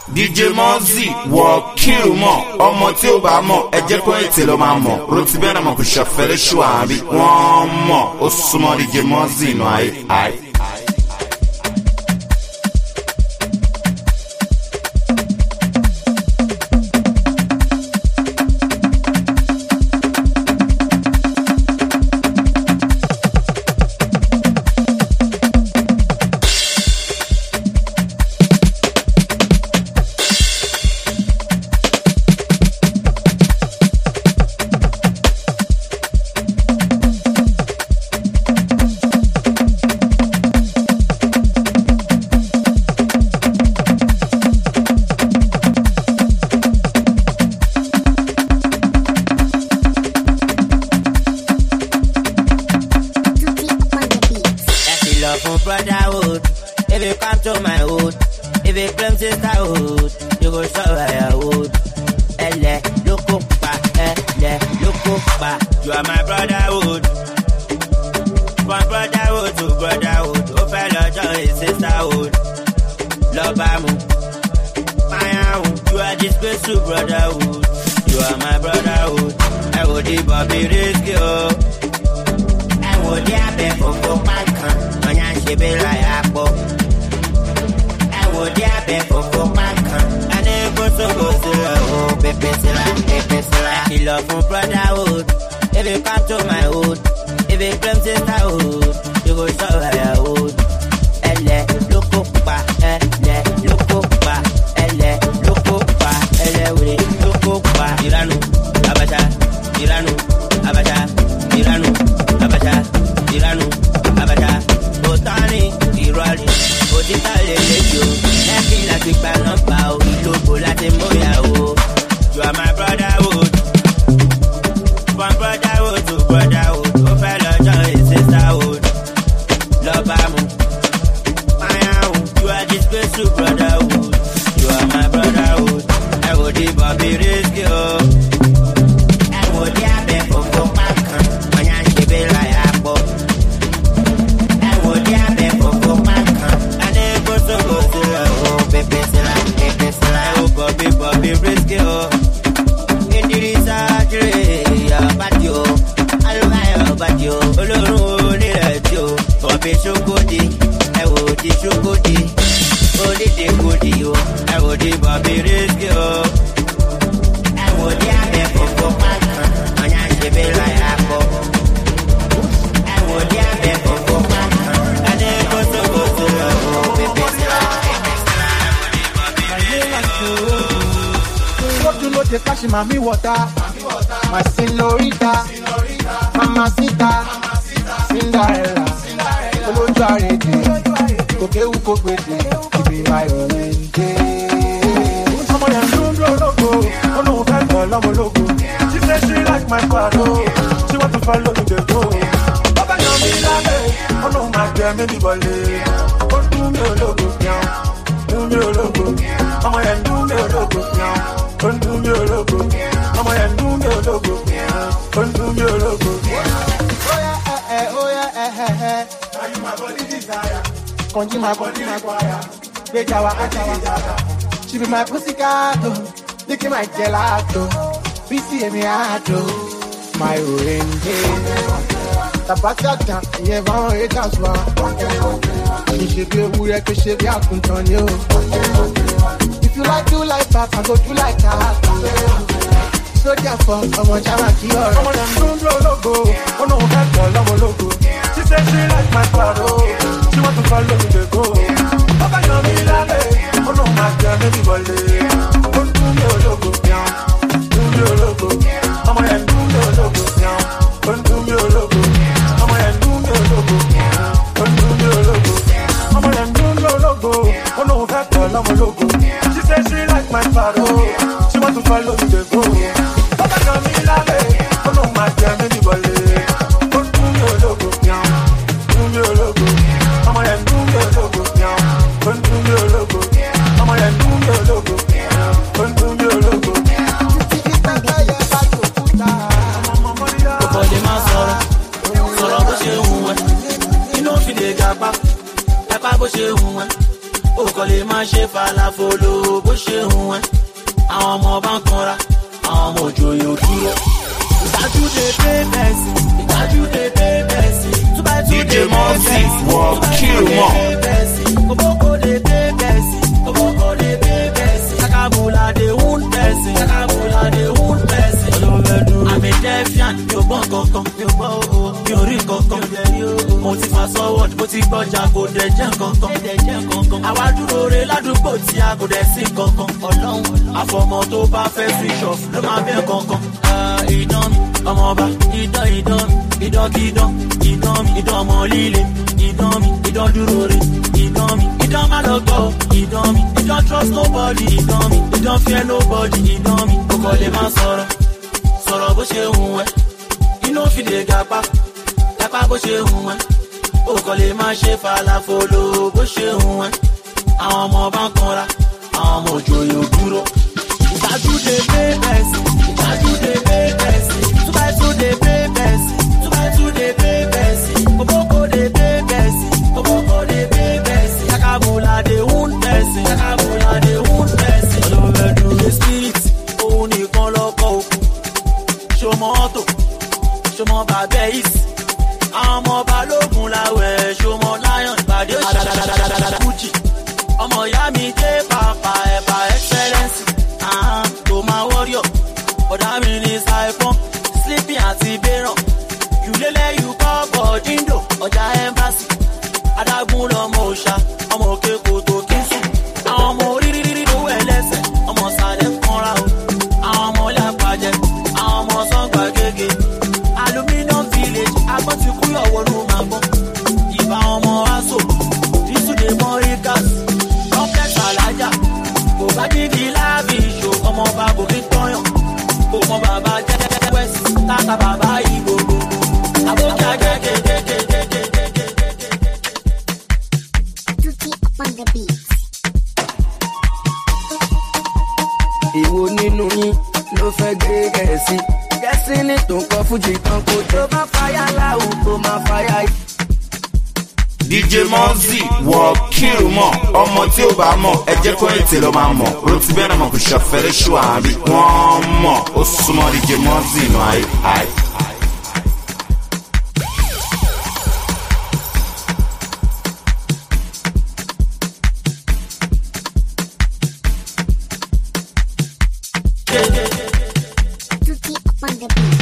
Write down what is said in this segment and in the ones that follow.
DJ Mozzy wọ kill mọ̀ ọmọ tí ó bá mọ̀ ẹ jẹ́ kó ètè ló máa mọ̀ rotí bẹ́ẹ̀ náà mọ̀ kò ṣàfẹ́lẹ́ ṣù àbí wọ́n mọ̀ ó súnmọ́ DJ Mozzy inú ayé. Brotherhood, if you come to my hood, if you claim sisterhood, you go show your hood. Look up, you are my brotherhood. From brotherhood to brotherhood, oh fellow joy sisterhood. Love amu, you are disgrace to brotherhood. You are my brotherhood. I would be Bobby Risky, I would be for Pankan. She be like apple. I would be for Pankan. And then go to oh, baby, I love from brotherhood. If you come to my hood, if you claim sisterhood, you go show her your hood. Look up, Iranu, Abacha, Iranu, Abacha, Iranu, Abacha, Iranu, Abacha. Otani, Irali, Odita Lelejo, Nefi láti gba nọ́mbà o, ìlógbò láti móyà o. You are my brotherhood. From brotherhood to brotherhood, ó fẹ́ lọ́jọ́ sisterhood. Love amu, you are disgrace to brotherhood. You are my brotherhood. I would be Bobby Risky, I would be for Pankan. She be like apple. Bobby Risky, in the research, about you, I lie about you, alone, Bobby Shokodi, I would be Shokodi, only the goodie, I would be Bobby Risky, I would be for Pankan, and she be like apple. I would be for Pankan, and then go to you know the cash in mommy water, my señorita, mamacita, Cinderella, Olojo Arede, Kokewu Kopete, to be my orange. Someone else don't logo, oh no, that's all I'm a logo. She said she like my photo, she want to follow me the go. Papa know me like, oh no, my girl, maybe ballet, oh do me a logo now, do me a logo, I'm a do me a logo now. Don't do me a logo, I'm a do me a logo, don't do me a logo. Oh yeah, now you my body desire, conji my body require, bejawa ajawa, she be my pussycat, lick my gelato, busy and me ato, my orange. Tabasata, yeah, van it as well. You should be a wood, you should be out on you. If you like, do like back, I go do like that. So therefore, I want to make you all. Someone don't logo, oh no, that's all I'm a logo. She said she like my photo, she want to follow me the go. Papa know me like, oh no, my girl, maybe ballet. Don't do me a logo, yeah. Do me a logo, I'm a do me a logo, yeah. Don't do me a logo, I'm a do me a logo, don't do me a logo. I'm a do me a logo, oh no, that's all I'm a logo. She said she like my photo, she want to follow me the go. Papa know me like, oh no, my girl, maybe ballet. Don't do me a logo, yeah. Do me a logo, I'm a do me a logo, yeah. Don't do me a logo, I'm a do me a logo, don't do me a logo. Before the man sọ̀rọ̀ bó ṣe hùn ẹ́, inú fi lè ga pa, ẹ pa bó ṣe hùn ẹ́. ó kọ́ lè má ṣe falafolo bó ṣe hùn ẹ́. Àwọn ọmọ bá ń kanra, àwọn ọmọ òjòyè ò dúró. Ìdájú lè pé bẹ́ẹ̀sì, ìdájú lè pé bẹ́ẹ̀sì. DJ Mozzy World Kill Mo. Koboko lè pé bẹ́ẹ̀sì, koboko lè pé bẹ́ẹ̀sì. Sakabula dey wound bẹ́ẹ̀sì, sakabula dey wound bẹ́ẹ̀sì. I'm a defiant, mi ò gbọ́n kankan, mi ò gbọ́ o, mi ò rí kankan. Mo ti fa forward, mo ti gbọ́jà kò dẹ̀ jẹ́ kankan. Àwa dúró re ládùúgbò tí a kò dẹ̀ sí kankan. Ọlọ́run àfọmọ́ tó bá fẹ́ switch off ló máa bẹ́ kankan. Idán mi, ọmọọba, idán mi, idán ọmọ líle. Idán mi, idán dúró re. Idán mi, idán má lọ gbọ́. Idán mi, idán trust nobody. Idán mi, idán fear nobody. Idán mi, kò kọ́ lè má sọ̀rọ̀ bó ṣe hùn ẹ́. Inú fi lè gapá bó ṣe hùn ẹ́. Ó kọ́ lè má ṣe falafolo bó ṣe hùn ẹ́. Àwọn ọmọ bá ń kanra, àwọn ọmọ òjòyè ò dúró. Ìdájú lè pé bẹ́ẹ̀sì, ìdájú lè pé bẹ́ẹ̀sì. 2x2 lè pé bẹ́ẹ̀sì, 2x2 lè pé bẹ́ẹ̀sì. Koboko lè pé bẹ́ẹ̀sì, koboko lè pé bẹ́ẹ̀sì. Sakabula dey wound bẹ́ẹ̀sì, sakabula dey wound bẹ́ẹ̀sì. Ọlọ́mọdún ní spirit, òun nìkan lọ́kọ̀ òkú. Ṣọmọ ọ̀tọ̀, ṣọmọ bàbá ìsì. Àwọn ọmọ balógun láwẹ̀, ṣọmọ lion ìpàdé òṣìṣẹ́. Ọmọ ìyá mi dé pàpà ẹ̀bà excellence. To my warrior, ọ̀dà mi ní Saipon, Sleepy àti Beran. Yùlélẹ̀ yù kọ́ bọ̀díńdò, ọjà embassy. Adágún lọmọ òòṣà, ọmọ òkè kòtò kí n sùn. Àwọn ọmọ orírírí lówó ẹlẹ́sẹ̀, ọmọ sàlẹ̀ ń kanra o. Àwọn ọmọ ilé àpàjẹ, àwọn ọmọ sọ́ngbà gègé. Aluminium village, agbọ́n ti kú ọ̀wọ́nú máa gbọ́n. Ìbá ọmọ aṣọ, dísùdè mọ́ríkàs, complex alájà. Kò bá dídí láàbì ìṣó, ọmọ ọba kò fi tọ́yàn. Kò mọ bàbá jẹ́ west, tàkà bàbá ìgbòho. Àbókè gẹ́gẹ́gẹ́gẹ́gẹ́gẹ́gẹ́. Tuki up on the beat. Èwo nínú yín ló fẹ́ gbé gẹ̀ẹ́sì? Gẹ̀ẹ́sì ní tó ń kọ́ fújì kan kó tó bá fàyà láwù kó máa fàyà. DJ Mozzy World Kill Mo. Ọmọ tí ó bá mọ̀ ẹ jẹ́ kó ètè lọ máa mọ̀. Rotí bẹ́ẹ̀ náà mọ̀ kò ṣàfẹ́rẹ́ ṣù àbí wọ́n mọ̀. Ó súnmọ́ DJ Mozzy nù àì. Tuki up on the beat.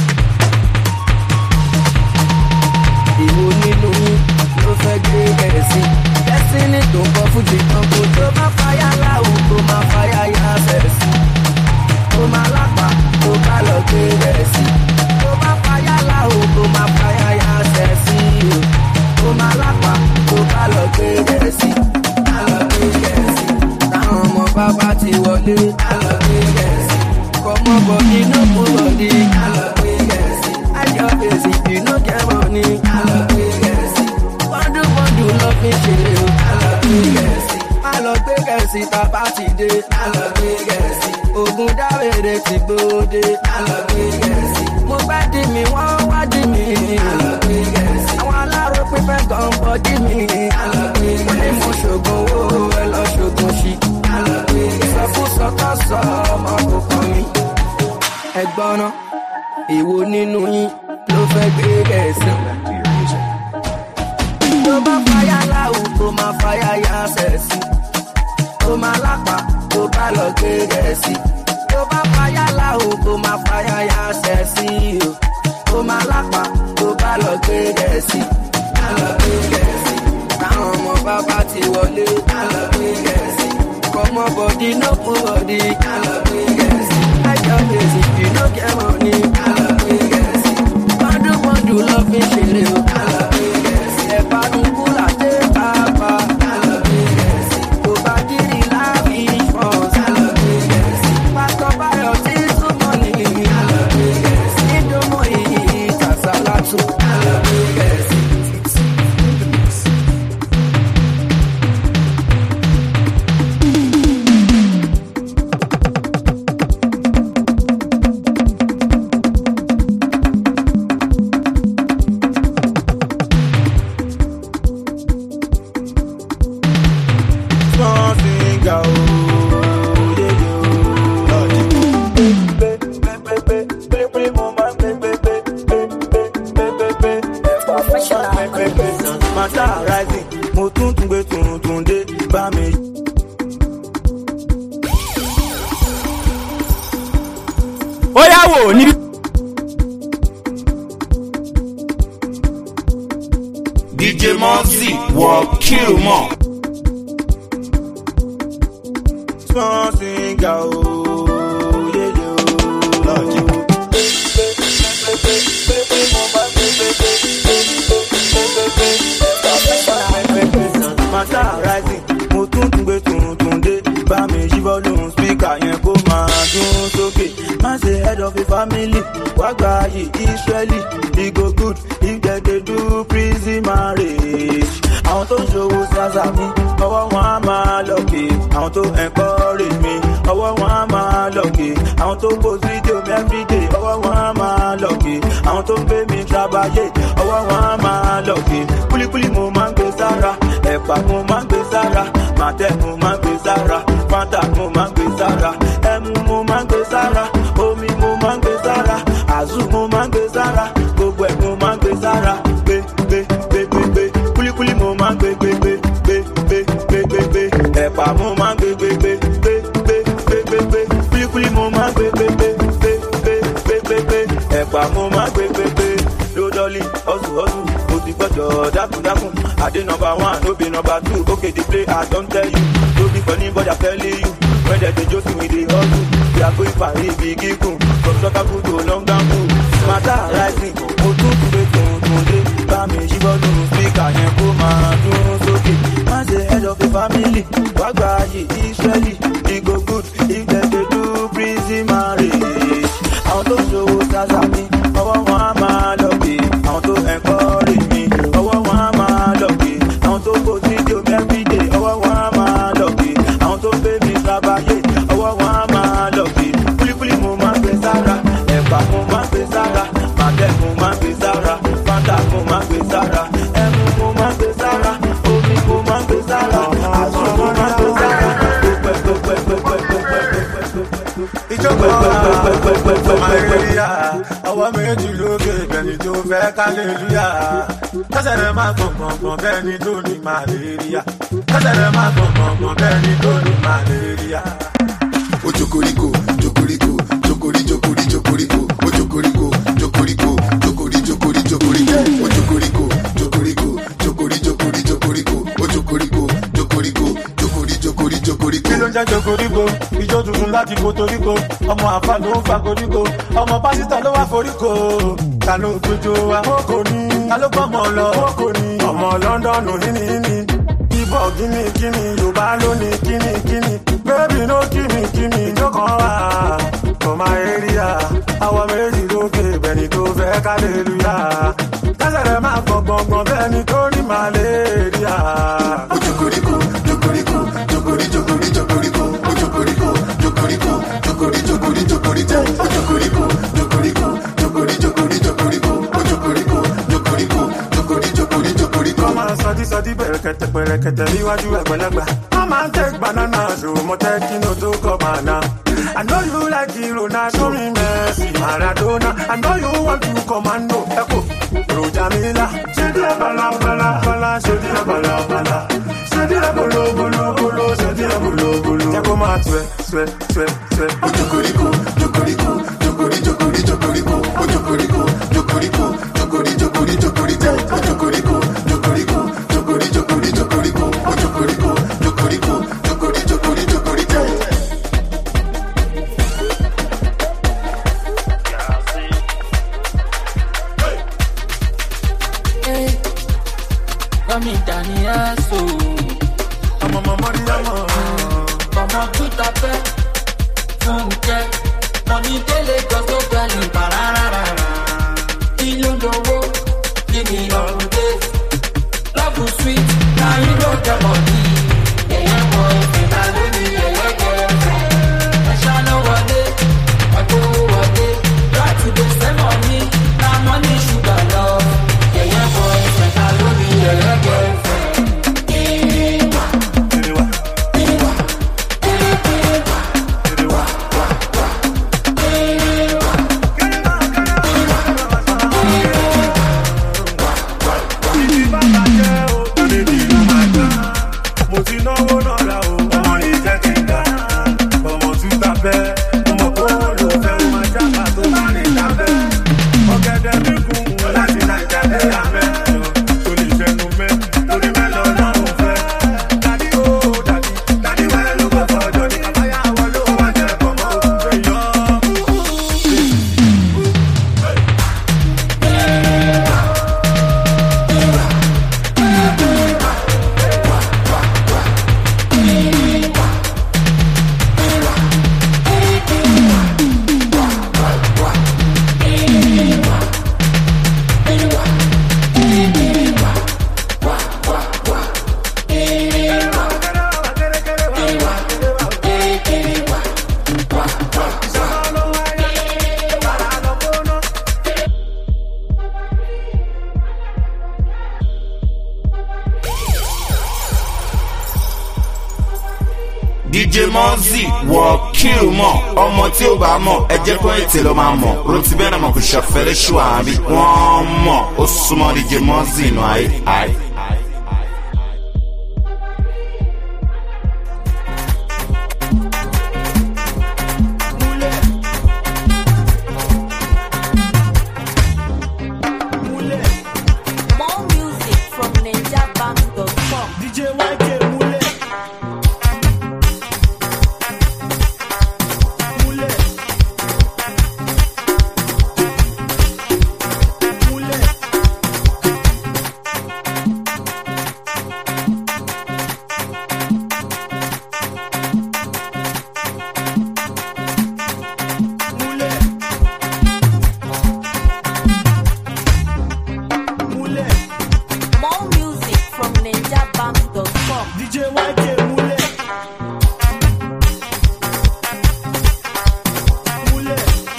Èwo nínú yín ló fẹ́ gbé gẹ̀ẹ́sì? Gẹ̀ẹ́sì ní tó ń kọ́ fújì kan kó tó bá fàyà láwù kó máa fàyà yá sẹ̀sì. Kó máa lápá kó bá lọ gbé gẹ̀ẹ́sì. Kó bá fàyà láwù kó máa fàyà yá sẹ̀sì. Kó máa lápá kó bá lọ gbé gẹ̀ẹ́sì. Á lọ gbé gẹ̀ẹ́sì. Táwọn ọmọ bàbá ti wọlé. Á lọ gbé gẹ̀ẹ́sì. Kọ́mọ bọ̀dí ló kú bọ̀dí. Á lọ gbé gẹ̀ẹ́sì. Ayọ̀ fèsì ìdùnnú kẹ́mọ̀ ni. Á lọ gbé gẹ̀ẹ́sì. Bọ́dú lọ fi ṣeré o. Á lọ gbé gẹ̀ẹ́sì. Á lọ gbé gẹ̀ẹ́sì tábà ti dé. Á lọ gbé gẹ̀ẹ́sì. Ògùn dáwèrè ti gbòde. Á lọ gbé gẹ̀ẹ́sì. Mo bá dì mí wọ́n wá dì mí. Á lọ gbé gẹ̀ẹ́sì. Àwọn aláró pípẹ́ gan bọ́dí mi. Á lọ gbé gẹ̀ẹ́sì. Mo ṣògùn owó ẹ lọ ṣògùn ṣí. Á lọ gbé gẹ̀ẹ́sì. Ìsọkúsọ tó sọ ọmọ kò kàn mí. Ẹ̀gbọ́n náà, èwo nínú yín ló fẹ́ gbé gẹ̀ẹ́sì? Tó bá fàyà láwù kó máa fàyà yá sẹ̀sì. Tó máa lápá tó bá lọ gbé gẹ̀ẹ́sì. Tó bá fàyà láwù kó máa fàyà yá sẹ̀sì. Tó máa lápá tó bá lọ gbé gẹ̀ẹ́sì. Á lọ gbé gẹ̀ẹ́sì. Táwọn ọmọ bàbá ti wọlé. Á lọ gbé gẹ̀ẹ́sì. Kọ́mọ bọ̀dí ló kú bọ̀dí. Á lọ gbé gẹ̀ẹ́sì. Ẹjọ́ fèsì ìdùnnú kẹ́mọ̀ ni. Á lọ gbé gẹ̀ẹ́sì. Bọ́dú lọ fi ṣeré o. Á lọ gbé gẹ̀ẹ́sì. Ẹ̀bá nu kúlà dé pàápàá. Á lọ gbé gẹ̀ẹ́sì. Kò bá kiri láàbì ìfọ̀s. Á lọ gbé gẹ̀ẹ́sì. Pásítọ̀ Báyọ̀ tí súnmọ́ ni. Á lọ gbé gẹ̀ẹ́sì. Ìdùnnú ìyí tàṣálàtù. Á lọ gbé gẹ̀ẹ́sì. wò níbi. DJ Mozzy wọ kill mọ́. Small singer ooo, yeye ooo, lọ́jọ́. Mata rising, mo tún gbé tuntun dé. Bá mi yí volume speaker yẹn kó máa dún sókè. Má ṣe head of a family, wá gba yìí Israeli. E go good if they dey do prison marriage. Àwọn tó ń ṣòwò ṣáṣá mi, ọwọ́ wọn á máa lọ́kè. Àwọn tó encourage mi, ọwọ́ wọn á máa lọ́kè. Àwọn tó post video mi everyday, ọwọ́ wọn á máa lọ́kè. Àwọn tó ń gbé mi trabayé, ọwọ́ wọn á máa lọ́kè. Kúlíkúlí mo máa ń gbé sára, ẹ̀pà mo máa ń gbé sára, màtẹ́ mo máa ń gbé sára, fanta mo máa ń gbé sára, ẹmu mo máa ń gbé sára, omi mo máa ń gbé sára, àzú mo máa ń gbé sára, gbogbo ẹ̀ mo máa ń gbé sára, gbé kúlíkúlí mo máa ń gbé ẹ̀pà mo máa ń gbé kúlíkúlí mo máa ń gbé ẹ̀pà mo máa ń gbé lódọ́lì hustle mo ti gbọ́dọ̀ dákúndákún adé number 1 no be number 2 okay the play I don tell you no be funny but I tell you when they dey joke we dey hustle we are going Paris big gígùn from Chicago to London mata rising mo tún gbé tuntun dé bá mi yí volume speaker yẹn kó máa dún sókè má ṣe head of a family wá gba yìí Israeli e go good if dem dey do prison marriage àwọn tó ṣòwò ṣáṣá mi ọwọ́ wọn á máa lọ́kè àwọn tó encourage mi ọwọ́ wọn á máa lọ́kè àwọn tó kó fídíò mi everyday ọwọ́ wọn á máa lọ́kè àwọn tó gbé mi trabayé ọwọ́ wọn á máa lọ́kè kúlíkúlí mo máa ń gbé sára ẹ̀pà mo máa ń gbé sára màtẹ́ mo máa ń gbé sára fanta mo máa ń gbé sára ẹmu mo máa ń gbé sára omi mo máa ń gbé sára àzú mo máa ń gbé sára ìjọba ọwọ́ méjì lókè bẹ́ẹ̀ni tó fẹ́ kálẹ́lúyà kẹsẹ̀ rẹ̀ máa gbọ̀ngbọ̀ngbọ̀n bẹ́ẹ̀ni tó ní màlẹ́ríà kẹsẹ̀ rẹ̀ máa gbọ̀ngbọ̀ngbọ̀n bẹ́ẹ̀ni tó ní màlẹ́ríà. Ojokoriko, jokoriko, jokori, jokori, jokoriko, ojokoriko, jokoriko, jokori, jokori, jokoriko, ojokoriko, jokoriko, jokori, jokori, jokoriko, ojokoriko, jokoriko, jokori, jokori, jokoriko. Kí ló ń jẹ́ jokoriko? Ijó tuntun láti Potoríko, ọmọ àfa ló ń fa koríko, ọmọ pásítọ̀ ló wá foríko. Ta ló gbójó wa? Kókò ní. Ta ló gbọ́ ọmọ lọ? Kókò ní. Ọmọ Lọ́ndọ̀nù híníhíní. Bíbọ̀ gíní gíní, Yorùbá ló ní kíní kíní. Bébì ló kíní kíní, jókòó wá. For my area, àwọn méjì lókè bẹ́ẹ̀ni tó fẹ́ kálẹ́lúyà. Kẹ́sẹ̀ rẹ̀ máa gbọ̀ngbọ̀ngbọ̀n bẹ́ẹ̀ni tó ní màlẹ́ríà. Ojokoriko, jokoriko, jokori, jokori, jokoriko, ojokoriko, jokoriko, jokori, jokori, jokoriko, ojokoriko, jokoriko, jokori, jokori, jokoriko, ojokoriko, jokoriko, jokori, jokori, jokoriko. Come on, sọdí pẹ̀rẹ̀kẹ̀tẹ̀ níwájú àgbàlagbà. Come and take banana, show mo take kino to come on now. I know you like hero, now show me Messi, Maradona. I know you want to commando, Echo, Rojamila. Say the bala, say the bala. Say the bolo, say the bolo. Take my sweat. Ojokoriko, jokoriko, jokori, jokori, jokoriko, ojokoriko, jokoriko, jokori, jokori, jokoriko, ojokoriko, jokoriko, jokori, jokori, jokoriko, ojokoriko, jokoriko, jokori, jokori, jokoriko. Come Daniel, so I'm a mama. Comment tout à fait, Funke, money tele gozo gani pararara. Il you know, give me all this. Love is sweet, now you know the money. Yeah, boy, if I love me, yeah, girlfriend. I shall know one day, I go one day. Try to do same money, now money sugar love. Yeah, boy, if I love me, yeah, girlfriend. DJ Monzi wọ kill mọ̀ ọmọ tí ó bá mọ̀ ẹ jẹ́ kó ètè ló máa mọ̀ rántí bẹ́ẹ̀ náà mọ̀ kò ṣàfẹ́rẹ́ ṣù àbí wọ́n mọ̀ ó súnmọ́ DJ Monzi inú ayé. More music from NinjaBank.com. DJ YK Mule. Mule. Mule. Mule. More music from NinjaBank.com. DJ YK Mule. Mule.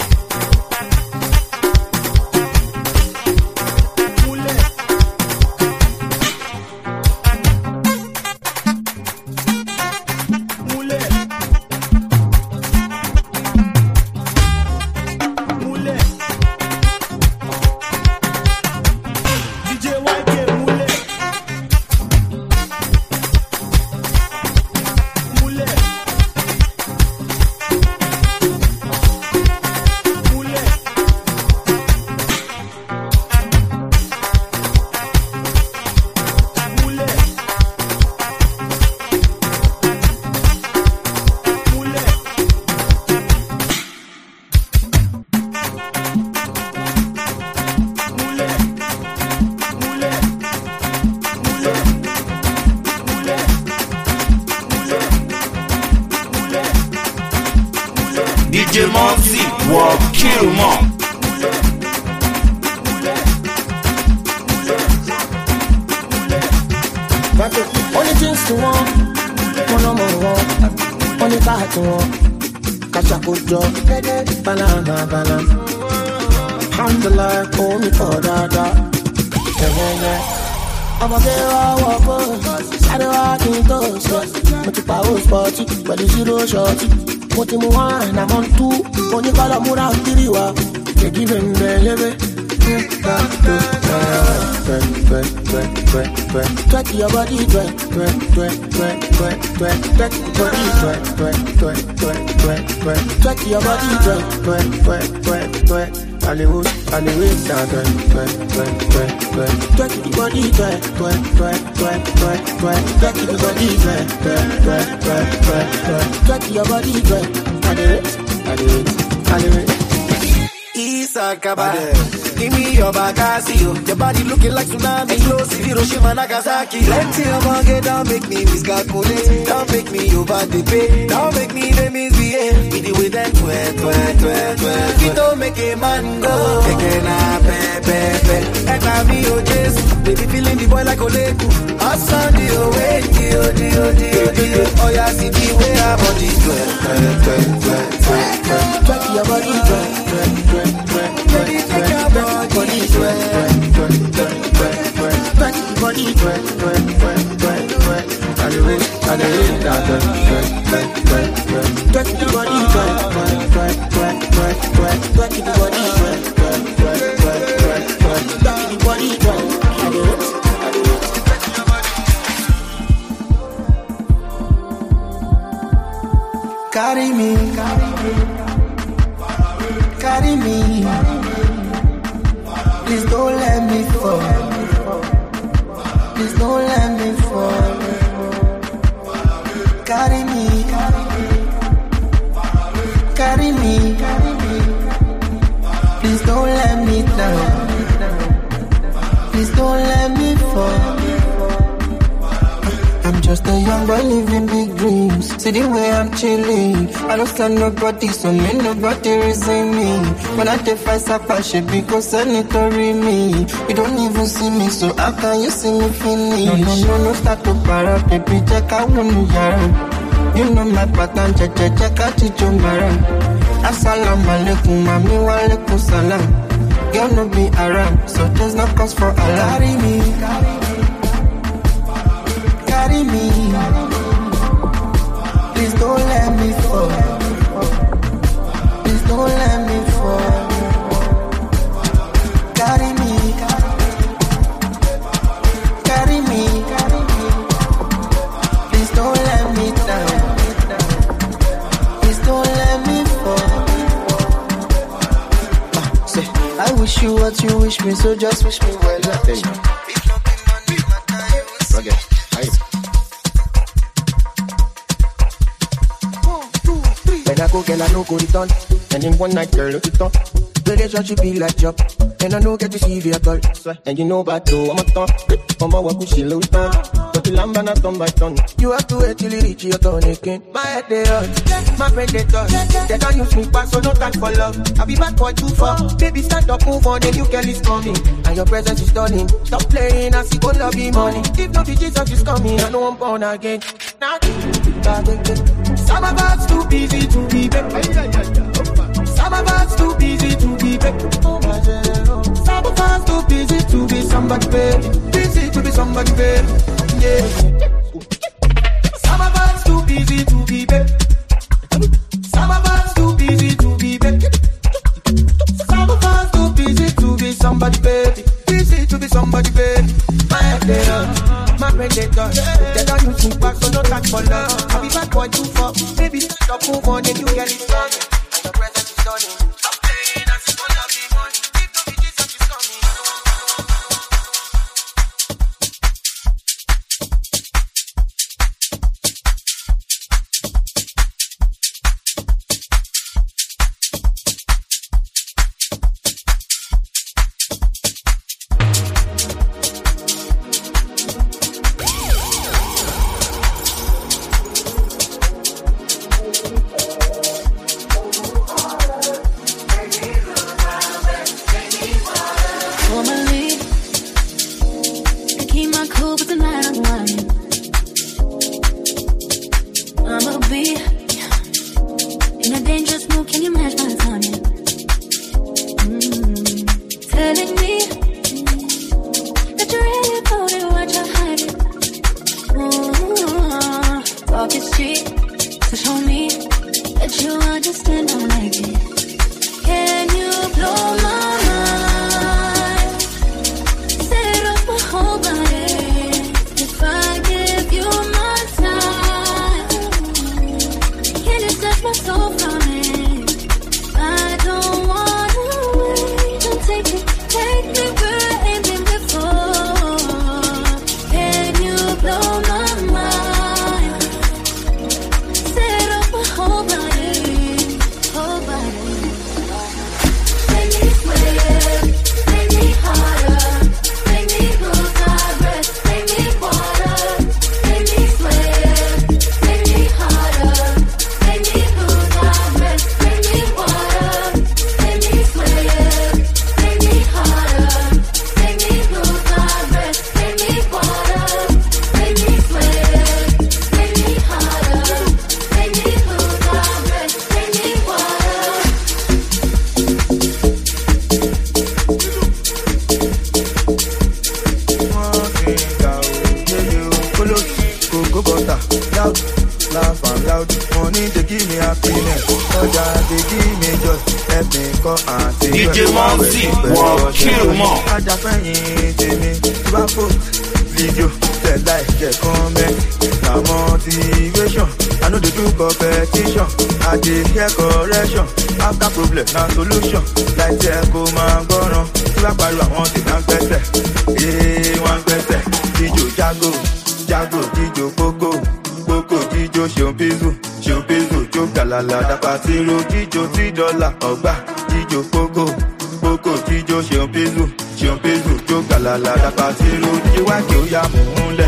Mule. Mule. Mule. DJ YK Mule. Mule. Mule. Mule. Mule. Mule. Mule. Mule. DJ Monzi wọ kill mọ̀. Only things to want, one more, only that to want. Kachakujo, banana. Alhamdulillah, call me for that. I'm a girl, walk on. I don't want to go, so much power sporty, but it's zero shorty. What you want, I'm on two. Only call a mura, Kiriwa. They give him the leve. Twerk your body, twerk your body, twerk. Hollywood, down, twerk your body, twerk your body, twerk. Isakaba, give me your Bakasio. Your body looking like tsunami, explosive Hiroshima, Nagasaki. Let's see how I get down, make me miscalculate. Don't make me over the pay. Don't make me the misbehave. With the way that twerk. You don't make a man go. Taking a pepe. And I me oh Jesus. Baby feeling the boy like Oleku. I saw the way, oh yeah, see the way I body twerk your body, carry me. Please don't let me fall. Please don't let me fall. Carry me. Please don't let me down. Please don't let me fall. I'm just a young boy living big dreams. See the way I'm chilling. I don't stand nobody, so me nobody reason me. When I take fight, I shit because sanitary me. You don't even see me, so how can you see me finish? No, start to para, baby, check out one yard. You know my pattern, check out Chichomara. Assalamu alaikum, mami wa alaikum salam. Girl no be around, so there's no cause for alarm. Carry me. Please don't you wish me, so just wish me well. There you go. Rugged. When I go, girl, I no go return. And in one night, girl, look it up. Relationship be like job. And I no get to see you at all. And you know about though, I'm a ton. I'm a walk she low down. But the lamb and I turn by turn. You have to wait till you reach your turn again. My head they hurt, my brain they touch. They don't use me back, so no time for love. I'll be back for 2-4. Baby, stand up, move on, the new girl is coming. And your presence is stunning. Stop playing, I see go love be money. If no be Jesus is coming, I know I'm born again. Now, some of us too busy to be back. Some of us too busy to be back. Some of us too busy to be somebody, baby. Busy to be somebody, baby. Yeah. Some of us too busy to be back. Some of us too busy to be back. Some of us too busy to be somebody, baby. Busy to be somebody, baby. My head they hurt, my brain they touch. They don't use me back, so no time for love. I'll be back for 2-4. Baby, stop move on, then you get it done. And your presence is stunning. Stop playing, I see go love the money. If no be Jesus is coming. DJ Monzi, walk kill more. Video, the like, the comment, the motivation. I know the do competition. I did hear correction. After problem, now solution. Like the echo man go on. You are part of one thing and better. One better. Dijo Jago, Jago, Dijo Poco, Poco, Dijo Shompizu, Shompizu, Jokalala, da Patiro, Dijo $3, Oba, Dijo Poco, Poco, Dijo Shompizu, Shompizu, Jokalala, da Patiro, Dijo Waki, ya Mule,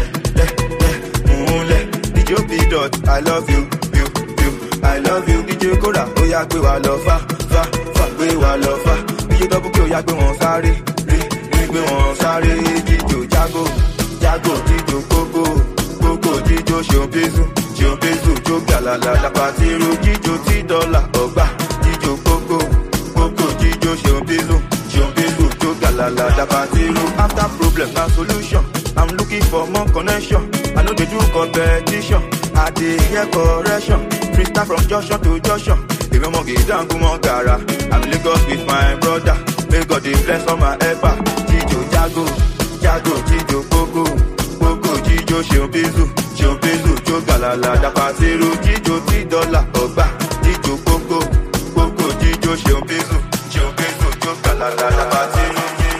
Dijo B dot, I love you, I love you, Dijo Kora, Oya, we wa love, we wa love, Dijo Double Q, ya, we won't sorry, we won't sorry, Dijo Jago, Jago, Dijo Poco, Poco, Dijo Shompizu, Shompizu, Jokalala, da Patiro, Dijo $3, Oba, Dijo Poco, Poco, Dijo Shompizu, Shompizu, Jokalala, da Patiro. After problem, now solution. I'm looking for more connection. I know they do competition. I did hear correction. Freestyle from junction to junction. Even more get down, go more gara. I'm in Lagos with my brother. May God the bless on my effort. Dijo Jago, Jago, Dijo Poco, Poco, Dijo Shompizu, Shompizu, Jokalala, da Patiro, Dijo $3, Oba, Dijo Poco, Poco, Dijo Shompizu, Shompizu, Jokalala, da Patiro.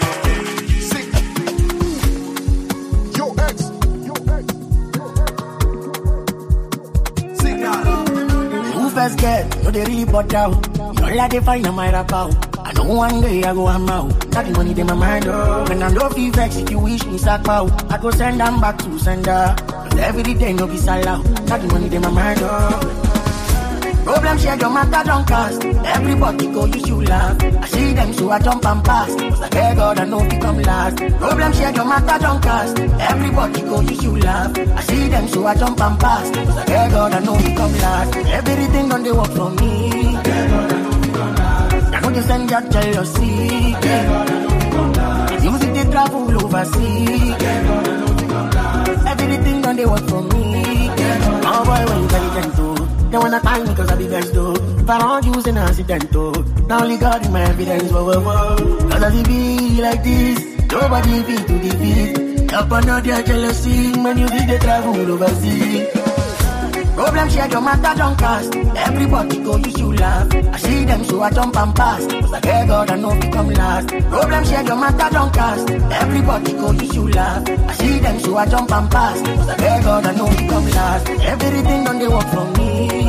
first get, no they really bought out. You know like they find on my rap out. I know one day I go I'm out. That the money in my mind, oh. When I know feel vex, if you wish me sack out, I go send them back to sender. Cause every day no be salad. That the money in my mind, oh. Problem share don't matter, don't cast. Everybody go, you should laugh. I see them, so I jump and pass. Cause I beg God, I know we come last. Problem share don't matter, don't cast. Everybody go, you should laugh. I see them, so I jump and pass. Cause I beg God, I know we come last. Everything done they work for me. I know they send your jealousy. Music they travel overseas. Everything done they work for me. Oh boy, when you get it to. They wanna find me cause I be best though. If I don't use an accident though. Now only God in my evidence, whoa, whoa, whoa. Cause as it be like this, nobody be to defeat. Up under their jealousy, when you did the travel overseas. Problem share don't matter, don't cast. Everybody go, you should laugh. I see them, so I jump and pass. Cause I beg God, I know we come last. Problem share don't matter, don't cast. Everybody go, you should laugh. I see them, so I jump and pass. Cause I beg God, I know we come last. Everything done they work from me.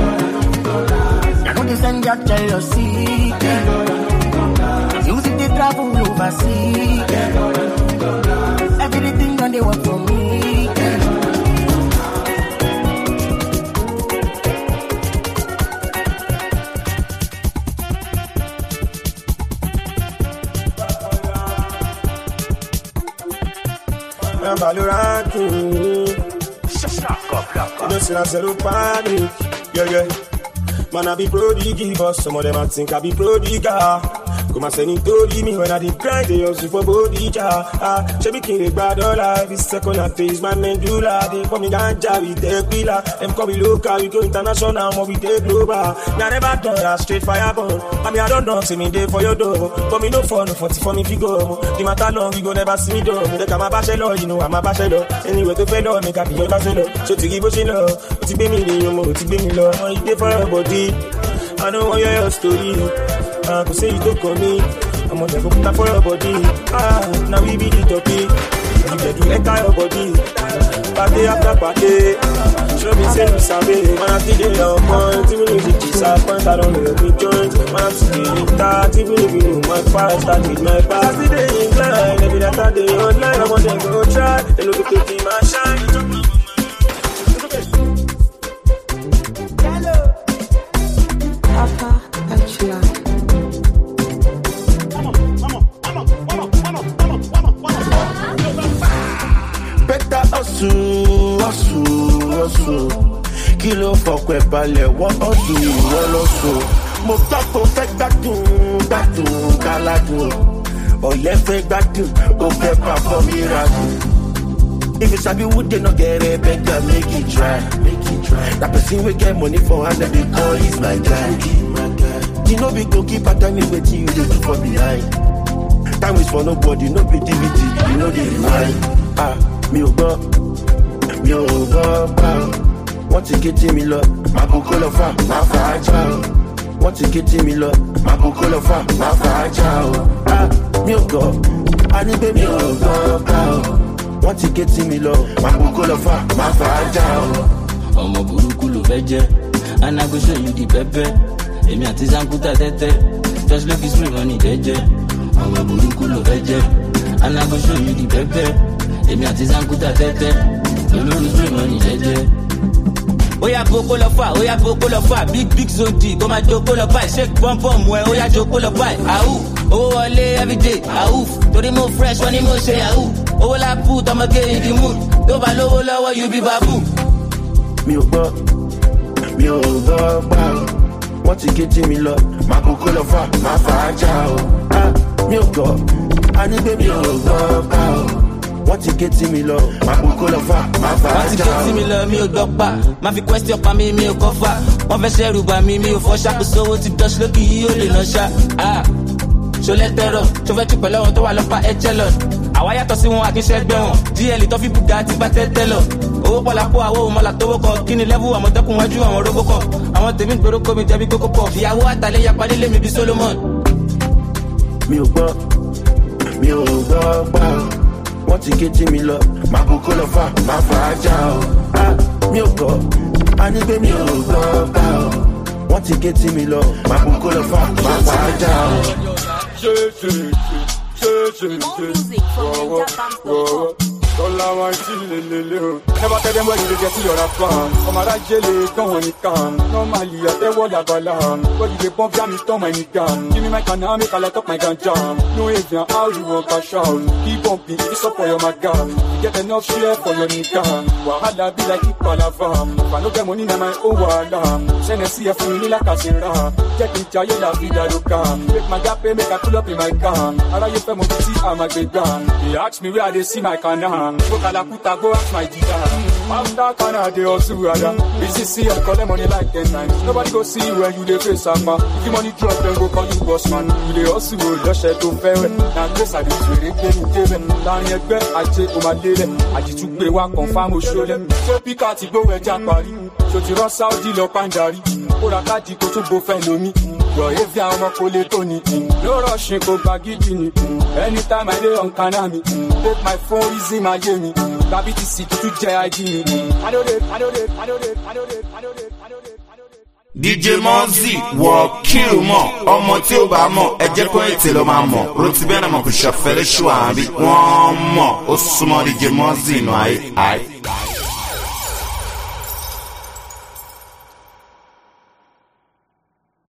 I know they send your jealousy. Music they travel overseas. Everything done they work for me. Valorant, don't see that zero panic. Yeah. Man, I be prodigy, but some of them I think I be prodigal. Come and send it to me when I did grind, they also for body jar. She be king, bad all life, it's second and face, my medulla. They call me ganja, we take wheeler. Them call me local, we go international, but we take global. Now never done that straight fire burn. I mean, I don't know, see me there for your door. For me, no fun, no 40 for me, if you go. The matter long, you go never see me do. They come a bachelor, you know I'm a bachelor. Anyway, to fellow, make up your bachelor. So to give us in love, to be me, you know, to be me love. I dey for your body. I don't want your story. I could say you don't call me. I'm on the go for your body. Now we be the topic. You get to enter your body. Party after party. Show me say you sabi. Man, I see the love point. Even if you disappoint, I don't know me joint. Man, I see the that. Even if you know my past, that is my past. I see the incline. Every that I day online, I want them to go try. They look to keep my shine. Kilo fọkọ ẹ̀balẹ̀ wọ́n ọ̀dùn ìwọ́n lọ́sọ̀. Mo gbọ́ kó fẹ́ gbádùn káládùn. Ọ̀yẹ́ fẹ́ gbádùn, ó fẹ́ pàfọ́ mi rádùn. If you sabi who dey no get it, better make it try. That person wey get money for hand and they call is my guy. You know we go keep at any wetin you dey do for behind. Time is for nobody, no be DVD, you know the line. Mi ò gbọ́ pa. Wọ́n ti ké tí mi lọ, máa kókó lọ fà, máa fà á já o. Wọ́n ti ké tí mi lọ, máa kókó lọ fà, máa fà á já o. Mi ò gbọ́, a ní pé mi ò gbọ́ pa o. Wọ́n ti ké tí mi lọ, máa kókó lọ fà, máa fà á já o. Ọmọ burúkú ló fẹ́ jẹ́, and I go show you the pepper. Èmi àti Zankuta tẹ́tẹ́, just look his free money jẹ́jẹ́. Ọmọ burúkú ló fẹ́ jẹ́, and I go show you the pepper. Èmi àti Zankuta tẹ́tẹ́, olórí free money jẹ́jẹ́. Oya boko lọ fà, big zodi, kó máa jókòó lọ báyìí, shake bọ́m̀bọ́m wẹ̀, oya jókòó lọ báyìí, àwù, owó wọlé everyday, àwù, torí mo fresh, wọ́n ní mo ṣe àwù, owó la put, ọmọ gé in the mood, tó bá lówó lọ́wọ́, you be babu. Mi ò gbọ́ pa o, wọ́n ti ké tí mi lọ, máa kókó lọ fà, máa fà á já o. Mi ò gbọ́, a ní pé mi ò gbọ́ pa o. Wọ́n ti ké tí mi lọ, máa kókó lọ fà, máa fà á já o. Wọ́n ti ké tí mi lọ, mi ò dọ́gba, máa fi question pa mi ò kọ́fà. Wọ́n fẹ́ ṣẹ́rù bà mí, mi ò fọ́ ṣàkóso owó ti dọ́ṣ lókì yìí ó lè lọ ṣá. Ṣọlẹ́ tẹ̀rọ̀, ṣọfẹ́ tún pẹ̀lú ọ̀hún tó wà lọ́pàá ẹ̀chẹ́lọ̀. Àwa yàtọ̀ sí wọn àkínṣẹ́gbẹ́ wọn, GL tó fi bùgá ti bá tẹ́tẹ́ lọ. Owó pọ̀lápọ̀ àwọ̀ òmọ̀lá tówó kan, kí ni lẹ́fù àmọ̀tẹ́kùn wájú àwọn róbó kan. Àwọn tèmi gbèrò kó mi jẹbi kókó pọ̀, ìyàwó àtàlẹ́ yapa nílé mi bí Solomon. Mi ò gbọ́ pa o. Wọ́n ti ké tí mi lọ, máa kókó lọ fà, máa fà á já o. Mi ò gbọ́, a ní pé mi ò gbọ́ pa o. wọ́n ti ké tí mi lọ máa kún kó lọ fún àpá ajá. More music from NinjaBams.com. Never tell them where you get your fan. Come out jelly, come when it can. Normally I tell what I balam. But you get bump, me turn my gun. Give me my can, make a lot of my gun jam. No even how you want cash out. Keep bumping, it's up for your magan. You get enough share for your niggan. Wahala be like it palavam. If I no get money, na my own wahala. Send a CF for me like a sera. Get in jail, la vida loca. Make my gap, make a pull up in my gun. Ara you feel mobility, I'm a great gun. They ask me where they see my canal. Go Kalakuta, go ask my dealer. After Canada, they also rather. BCC, I call them money like 10 times. Nobody go see you when you dey face a man. If you money drop, then go call you boss man. You dey also go just share to fair. Now this I do to the game. Down your bed, I take my daily. I just took the one confirm, show them. So pick out the go where Jack so to run Saudi, look Pandari. Or a cat, go to go follow me. Your if I'm a polytony. No rushing, go baggy. Anytime I lay on Kanami, take my phone, easy my Jamie. BTC to JIG. I know that. DJ Monzi wọ kill mọ ọmọ tí ó bá mọ̀ ẹ jẹ́ kó ètè lọ máa mọ̀ rotí bẹ́ẹ̀ náà mọ̀ kò ṣàfẹ́rẹ́ ṣùgbọ́n àbí wọ́n mọ̀ ó súnmọ́ DJ Monzi nù ayé.